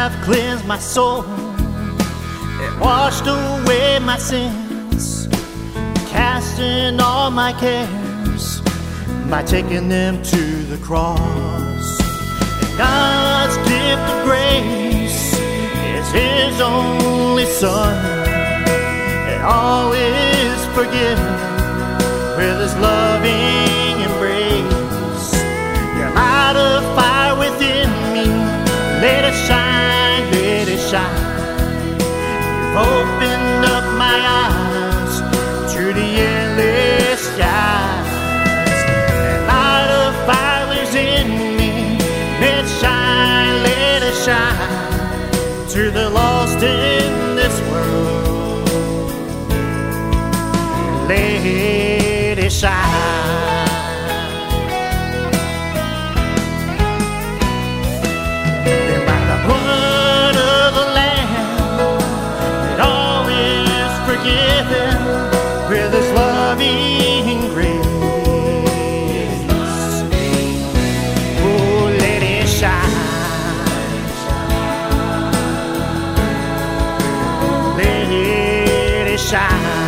have cleansed my soul and washed away my sins, casting all my cares by taking them to the cross. And God's gift of grace is His only Son, and all is forgiven with His loving embrace. Your light of fire within me, let it shine, let it shine. You've opened up my eyes to the endless skies. That light of fire is in me, let it shine, let it shine. To the lost in this world, let it shine. Forgiven with His loving grace. Oh, let it shine. Let it shine.